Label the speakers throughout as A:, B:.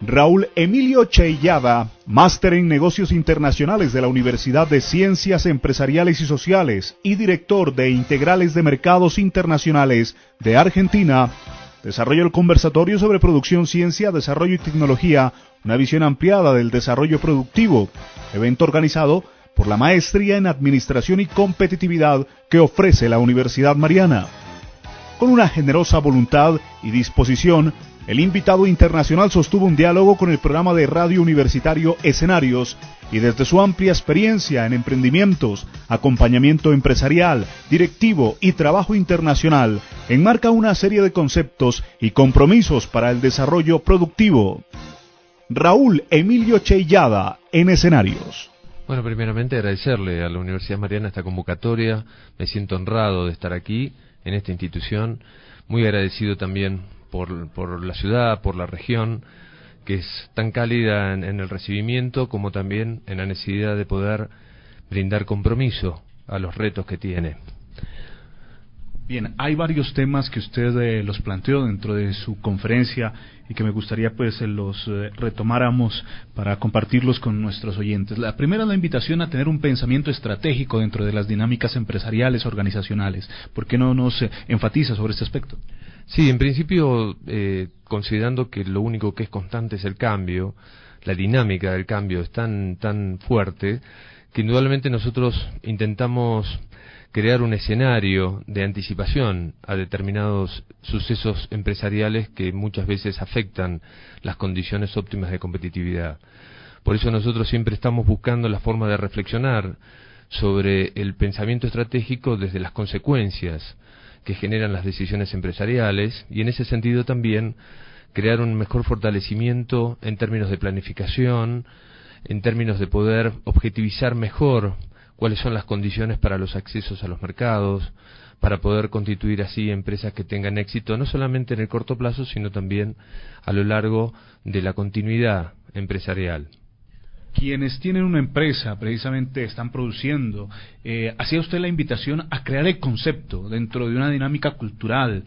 A: Raúl Emilio Cheillada, máster en negocios internacionales de la Universidad de Ciencias Empresariales y Sociales y director de Integrales de Mercados Internacionales de Argentina, desarrolla el conversatorio sobre producción, ciencia, desarrollo y tecnología, una visión ampliada del desarrollo productivo, evento organizado por la Maestría en Administración y Competitividad que ofrece la Universidad Mariana. Con una generosa voluntad y disposición, el invitado internacional sostuvo un diálogo con el programa de radio universitario Escenarios y desde su amplia experiencia en emprendimientos, acompañamiento empresarial, directivo y trabajo internacional, enmarca una serie de conceptos y compromisos para el desarrollo productivo. Raúl Emilio Cheillada en Escenarios.
B: Bueno, primeramente agradecerle a la Universidad Mariana esta convocatoria. Me siento honrado de estar aquí en esta institución, muy agradecido también por la ciudad, por la región, que es tan cálida en el recibimiento como también en la necesidad de poder brindar compromiso a los retos que tiene.
A: Bien, hay varios temas que usted los planteó dentro de su conferencia y que me gustaría los retomáramos para compartirlos con nuestros oyentes. La primera es la invitación a tener un pensamiento estratégico dentro de las dinámicas empresariales, organizacionales. ¿Por qué no nos enfatiza sobre este aspecto?
B: Sí, en principio, considerando que lo único que es constante es el cambio, la dinámica del cambio es tan fuerte que indudablemente nosotros intentamos crear un escenario de anticipación a determinados sucesos empresariales que muchas veces afectan las condiciones óptimas de competitividad. Por eso nosotros siempre estamos buscando la forma de reflexionar sobre el pensamiento estratégico desde las consecuencias que generan las decisiones empresariales y en ese sentido también crear un mejor fortalecimiento en términos de planificación, en términos de poder objetivizar mejor cuáles son las condiciones para los accesos a los mercados, para poder constituir así empresas que tengan éxito no solamente en el corto plazo, sino también a lo largo de la continuidad empresarial.
A: Quienes tienen una empresa, precisamente están produciendo, hacía usted la invitación a crear el concepto dentro de una dinámica cultural,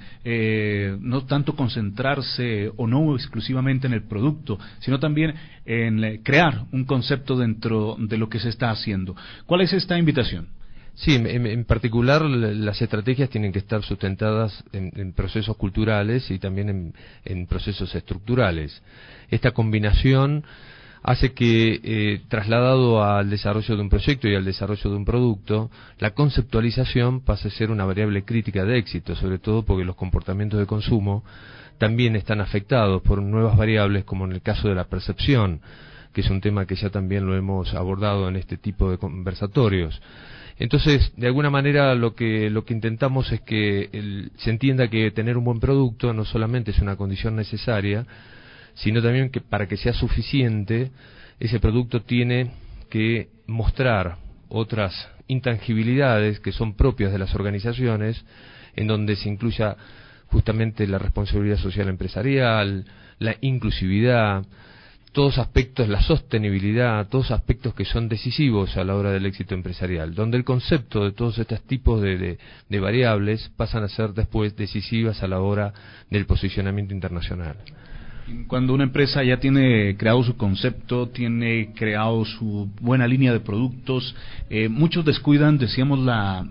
A: no tanto concentrarse o no exclusivamente en el producto, sino también en crear un concepto dentro de lo que se está haciendo. ¿Cuál es esta invitación?
B: Sí, en particular las estrategias tienen que estar sustentadas en procesos culturales y también en procesos estructurales. Esta combinación hace que, trasladado al desarrollo de un proyecto y al desarrollo de un producto, la conceptualización pase a ser una variable crítica de éxito, sobre todo porque los comportamientos de consumo también están afectados por nuevas variables, como en el caso de la percepción, que es un tema que ya también lo hemos abordado en este tipo de conversatorios. Entonces, de alguna manera, lo que intentamos es que se entienda que tener un buen producto no solamente es una condición necesaria, sino también que para que sea suficiente, ese producto tiene que mostrar otras intangibilidades que son propias de las organizaciones, en donde se incluya justamente la responsabilidad social empresarial, la inclusividad, todos aspectos, la sostenibilidad, todos aspectos que son decisivos a la hora del éxito empresarial, donde el concepto de todos estos tipos de variables pasan a ser después decisivas a la hora del posicionamiento internacional.
A: Cuando una empresa ya tiene creado su concepto, tiene creado su buena línea de productos, muchos descuidan, decíamos,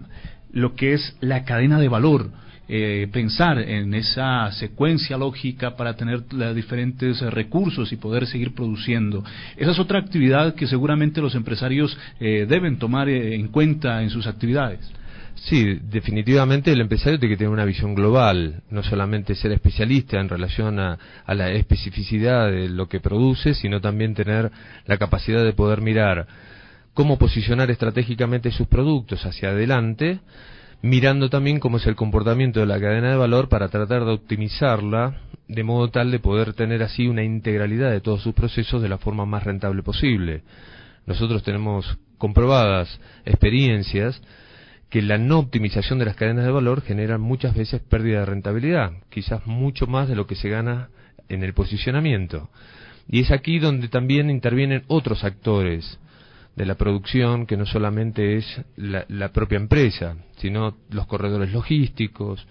A: lo que es la cadena de valor, pensar en esa secuencia lógica para tener los diferentes recursos y poder seguir produciendo. Esa es otra actividad que seguramente los empresarios deben tomar en cuenta en sus actividades.
B: Sí, definitivamente el empresario tiene que tener una visión global, no solamente ser especialista en relación a la especificidad de lo que produce, sino también tener la capacidad de poder mirar cómo posicionar estratégicamente sus productos hacia adelante, mirando también cómo es el comportamiento de la cadena de valor para tratar de optimizarla de modo tal de poder tener así una integralidad de todos sus procesos de la forma más rentable posible. Nosotros tenemos comprobadas experiencias que la no optimización de las cadenas de valor genera muchas veces pérdida de rentabilidad, quizás mucho más de lo que se gana en el posicionamiento. Y es aquí donde también intervienen otros actores de la producción, que no solamente es la propia empresa, sino los corredores logísticos,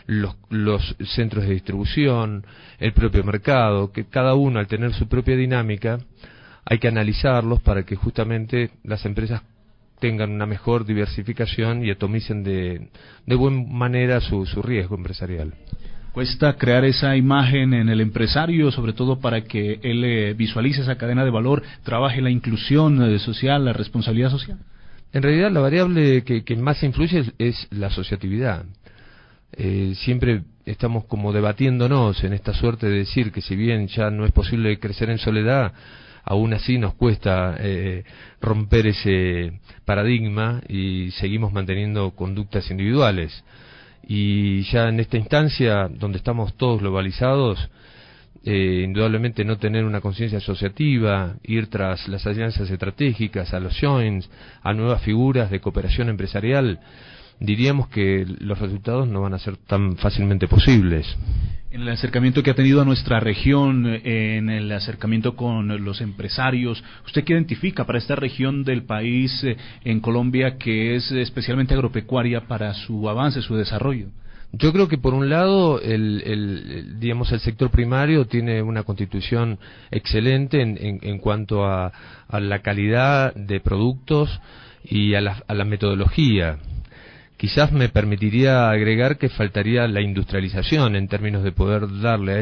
B: los centros de distribución, el propio mercado, que cada uno al tener su propia dinámica hay que analizarlos para que justamente las empresas tengan una mejor diversificación y atomicen de buena manera su riesgo empresarial.
A: Cuesta crear esa imagen en el empresario, sobre todo para que él visualice esa cadena de valor, trabaje la inclusión social, la responsabilidad social.
B: En realidad la variable que más influye es la asociatividad. Siempre estamos como debatiéndonos en esta suerte de decir que si bien ya no es posible crecer en soledad, aún así nos cuesta romper ese paradigma y seguimos manteniendo conductas individuales. Y ya en esta instancia, donde estamos todos globalizados, indudablemente no tener una conciencia asociativa, ir tras las alianzas estratégicas, a los joints, a nuevas figuras de cooperación empresarial, diríamos que los resultados no van a ser tan fácilmente posibles.
A: En el acercamiento que ha tenido a nuestra región, en el acercamiento con los empresarios, ¿usted qué identifica para esta región del país en Colombia que es especialmente agropecuaria para su avance, su desarrollo?
B: Yo creo que por un lado el sector primario tiene una constitución excelente en cuanto a la calidad de productos y a la metodología. Quizás me permitiría agregar que faltaría la industrialización en términos de poder darle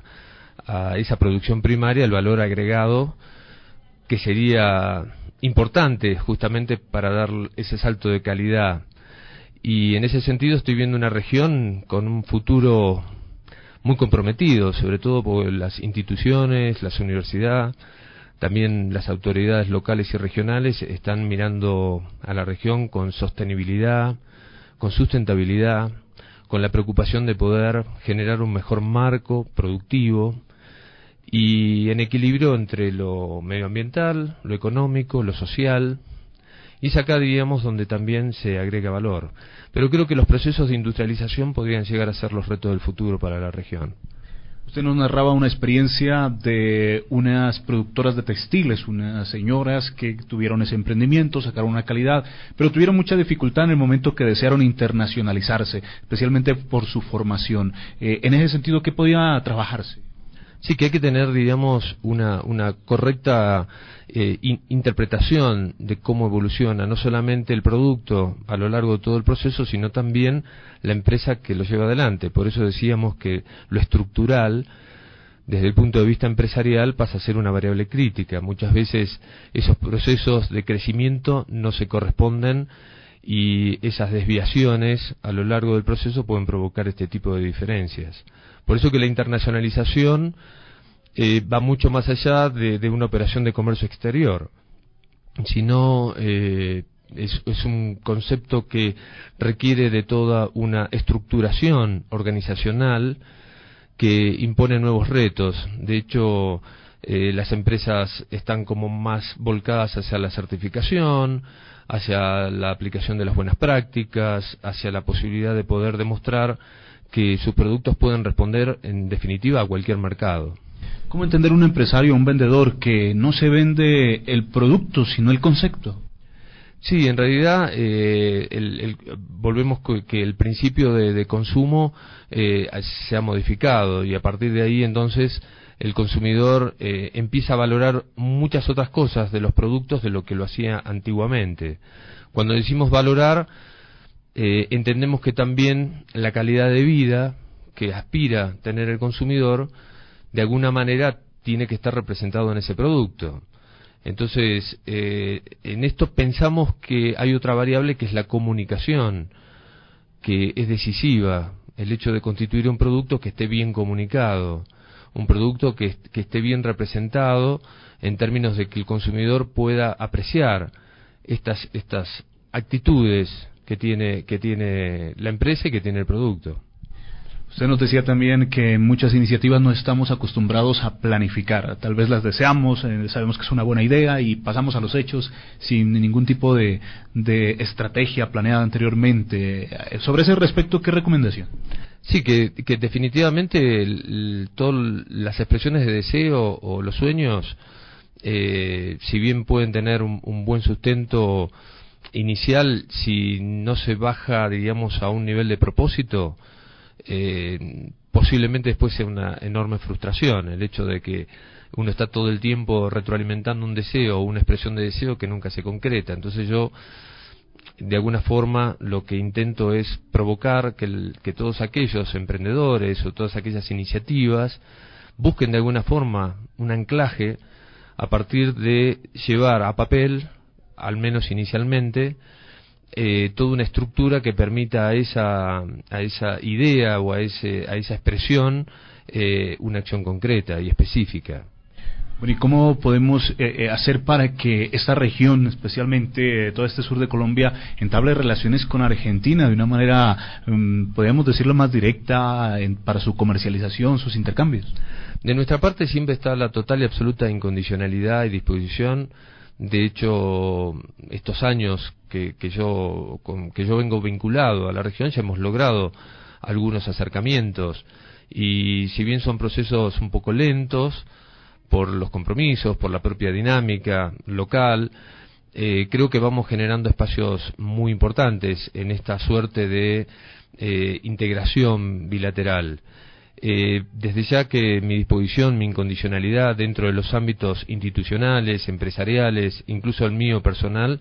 B: a esa producción primaria el valor agregado que sería importante justamente para dar ese salto de calidad. Y en ese sentido estoy viendo una región con un futuro muy comprometido, sobre todo por las instituciones, las universidades, también las autoridades locales y regionales están mirando a la región con sostenibilidad, con sustentabilidad, con la preocupación de poder generar un mejor marco productivo y en equilibrio entre lo medioambiental, lo económico, lo social, y es acá, diríamos, donde también se agrega valor. Pero creo que los procesos de industrialización podrían llegar a ser los retos del futuro para la región.
A: Usted nos narraba una experiencia de unas productoras de textiles, unas señoras que tuvieron ese emprendimiento, sacaron una calidad, pero tuvieron mucha dificultad en el momento que desearon internacionalizarse, especialmente por su formación. En ese sentido, ¿qué podía trabajarse?
B: Sí, que hay que tener, digamos, una correcta interpretación de cómo evoluciona no solamente el producto a lo largo de todo el proceso, sino también la empresa que lo lleva adelante. Por eso decíamos que lo estructural, desde el punto de vista empresarial, pasa a ser una variable crítica. Muchas veces esos procesos de crecimiento no se corresponden y esas desviaciones a lo largo del proceso pueden provocar este tipo de diferencias. Por eso que la internacionalización va mucho más allá de una operación de comercio exterior, sino es un concepto que requiere de toda una estructuración organizacional que impone nuevos retos. De hecho, las empresas están como más volcadas hacia la certificación, hacia la aplicación de las buenas prácticas, hacia la posibilidad de poder demostrar que sus productos pueden responder en definitiva a cualquier mercado.
A: ¿Cómo entender un empresario, un vendedor, que no se vende el producto sino el concepto?
B: Sí, en realidad volvemos que el principio de consumo se ha modificado y a partir de ahí entonces el consumidor empieza a valorar muchas otras cosas de los productos de lo que lo hacía antiguamente. Cuando decimos valorar, entendemos que también la calidad de vida que aspira a tener el consumidor de alguna manera tiene que estar representado en ese producto. Entonces, en esto pensamos que hay otra variable que es la comunicación, que es decisiva, el hecho de constituir un producto que esté bien comunicado, un producto que esté bien representado en términos de que el consumidor pueda apreciar estas actitudes que tiene la empresa y que tiene el producto.
A: Usted nos decía también que en muchas iniciativas no estamos acostumbrados a planificar. Tal vez las deseamos, sabemos que es una buena idea y pasamos a los hechos sin ningún tipo de estrategia planeada anteriormente. Sobre ese respecto, ¿qué recomendación?
B: Sí, que definitivamente todas las expresiones de deseo o los sueños, si bien pueden tener un buen sustento inicial, si no se baja, diríamos, a un nivel de propósito, posiblemente después sea una enorme frustración el hecho de que uno está todo el tiempo retroalimentando un deseo o una expresión de deseo que nunca se concreta. Entonces yo, de alguna forma, lo que intento es provocar que todos aquellos emprendedores o todas aquellas iniciativas busquen de alguna forma un anclaje a partir de llevar a papel, al menos inicialmente, toda una estructura que permita a esa idea o a esa expresión una acción concreta y específica.
A: Bueno, ¿y cómo podemos hacer para que esta región, especialmente todo este sur de Colombia, entable relaciones con Argentina de una manera, podríamos decirlo, más directa para su comercialización, sus intercambios?
B: De nuestra parte siempre está la total y absoluta incondicionalidad y disposición. De hecho, estos años que yo vengo vinculado a la región, ya hemos logrado algunos acercamientos, y si bien son procesos un poco lentos por los compromisos, por la propia dinámica local, creo que vamos generando espacios muy importantes en esta suerte de integración bilateral. Desde ya que mi disposición, mi incondicionalidad dentro de los ámbitos institucionales, empresariales, incluso el mío personal,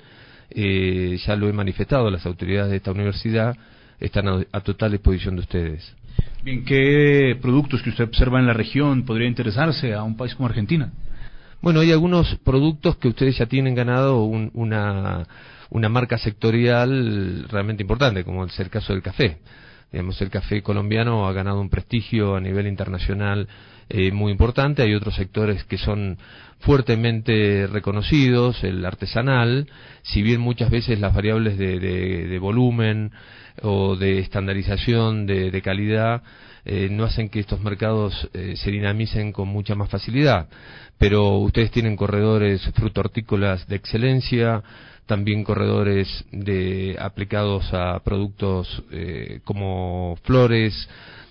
B: ya lo he manifestado a las autoridades de esta universidad, están a total disposición de ustedes.
A: Bien, ¿qué productos que usted observa en la región podría interesarse a un país como Argentina?
B: Bueno, hay algunos productos que ustedes ya tienen ganado una marca sectorial realmente importante, como es el caso del café. Digamos, el café colombiano ha ganado un prestigio a nivel internacional muy importante. Hay otros sectores que son fuertemente reconocidos, el artesanal, si bien muchas veces las variables de volumen o de estandarización, de calidad, no hacen que estos mercados se dinamicen con mucha más facilidad. Pero ustedes tienen corredores fruto-hortícolas de excelencia, también corredores aplicados a productos como flores.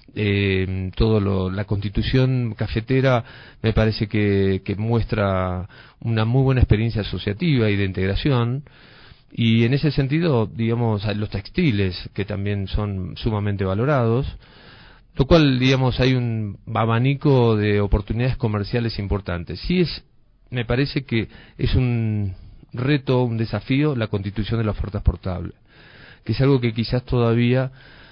B: La constitución cafetera me parece que muestra una muy buena experiencia asociativa y de integración, y en ese sentido, digamos, los textiles, que también son sumamente valorados, lo cual, digamos, hay un abanico de oportunidades comerciales importantes. Sí, me parece que es un reto, un desafío, la constitución de la oferta exportable, que es algo que quizás todavía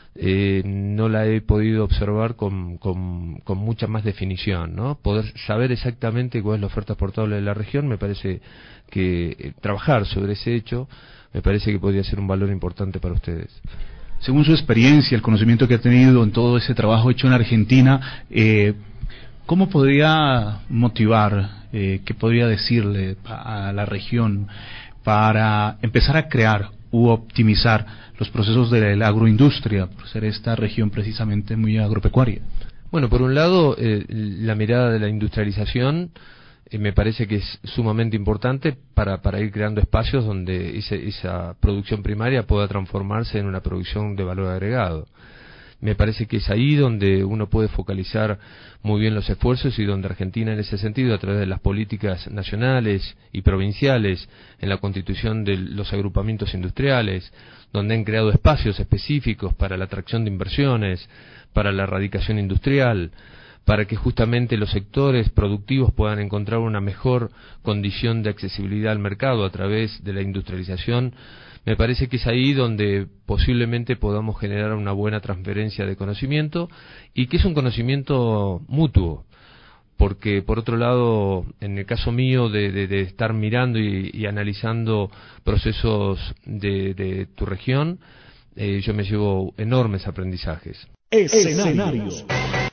B: no la he podido observar con mucha más definición, ¿no? Poder saber exactamente cuál es la oferta exportable de la región, me parece que trabajar sobre ese hecho, me parece que podría ser un valor importante para ustedes.
A: Según su experiencia, el conocimiento que ha tenido en todo ese trabajo hecho en Argentina, ¿cómo podría motivar, qué podría decirle a la región para empezar a crear u optimizar los procesos de la agroindustria, por ser esta región precisamente muy agropecuaria?
B: Bueno, por un lado, la mirada de la industrialización me parece que es sumamente importante para ir creando espacios donde esa producción primaria pueda transformarse en una producción de valor agregado. Me parece que es ahí donde uno puede focalizar muy bien los esfuerzos, y donde Argentina, en ese sentido, a través de las políticas nacionales y provinciales, en la constitución de los agrupamientos industriales, donde han creado espacios específicos para la atracción de inversiones, para la erradicación industrial, para que justamente los sectores productivos puedan encontrar una mejor condición de accesibilidad al mercado a través de la industrialización. Me parece que es ahí donde posiblemente podamos generar una buena transferencia de conocimiento, y que es un conocimiento mutuo, porque por otro lado, en el caso mío de estar mirando y analizando procesos de tu región, yo me llevo enormes aprendizajes.
A: Escenarios.